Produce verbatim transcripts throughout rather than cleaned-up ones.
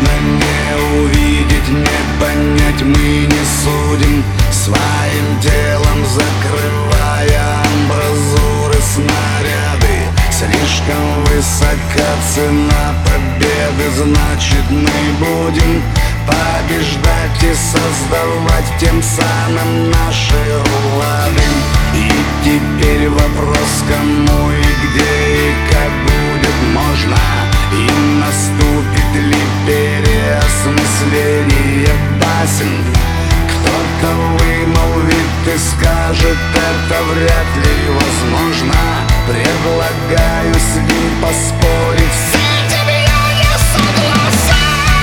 невозможно не увидеть, не понять, мы не судим, своим телом закрывая амбразуры, снаряды. Слишком высока цена победы, значит мы будем побеждать и создавать тем самым наши улады. И теперь вопрос, кому и где и как будет можно, и наступит ли переосмысление басен. Кто-то вымолвит и скажет, это вряд ли возможно. Предлагаю с ним поспорить. С этим я не согласен.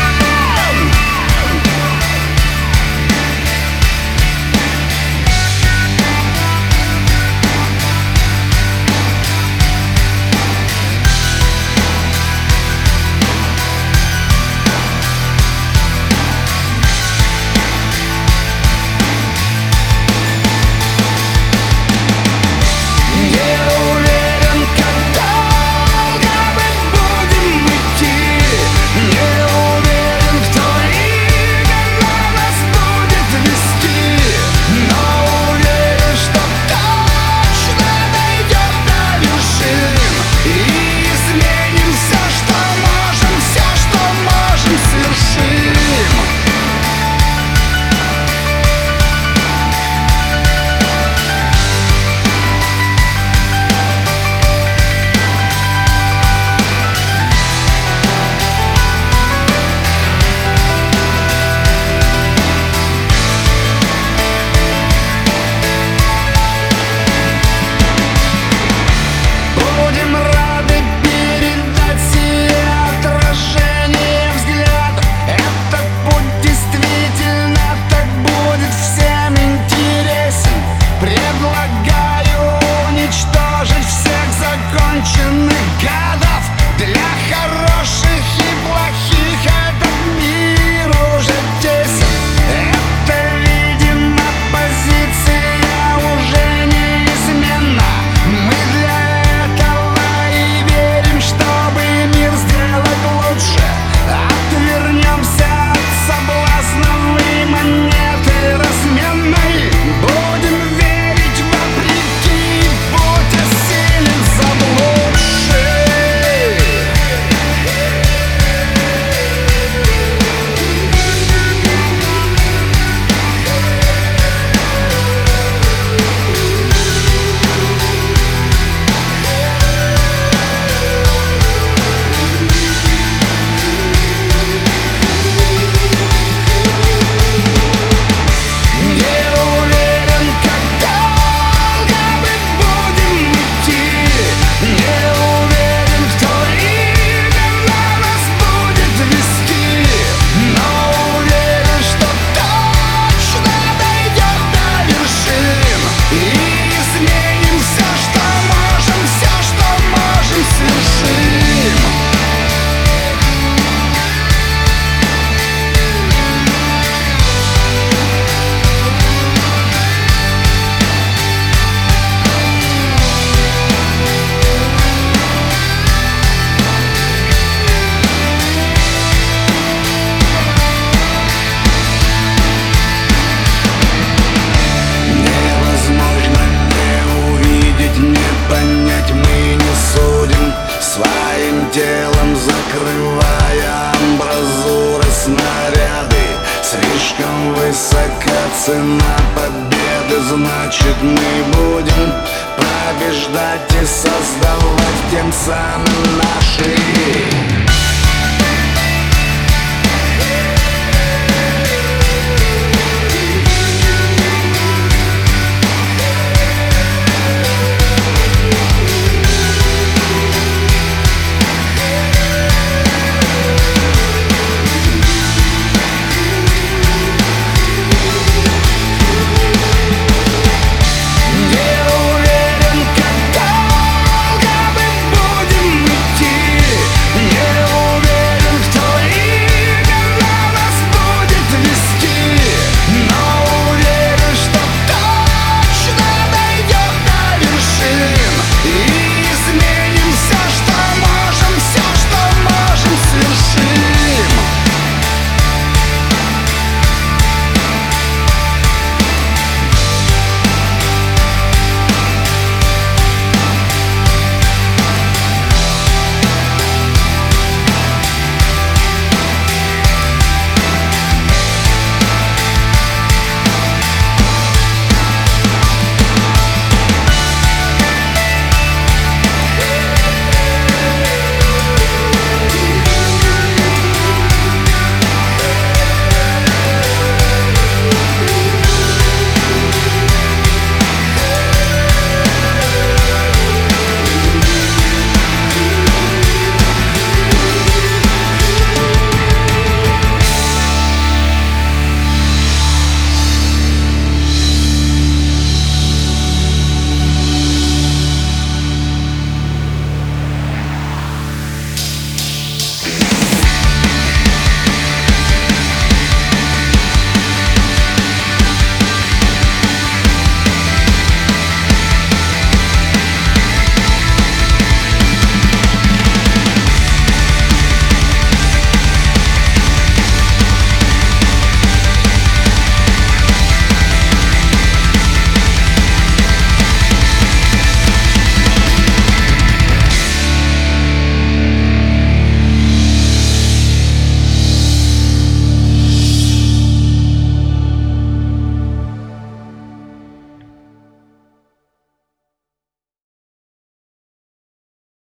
Телом закрывая амбразуры, снаряды. Слишком высока цена победы, значит мы будем побеждать и создавать тем самым наши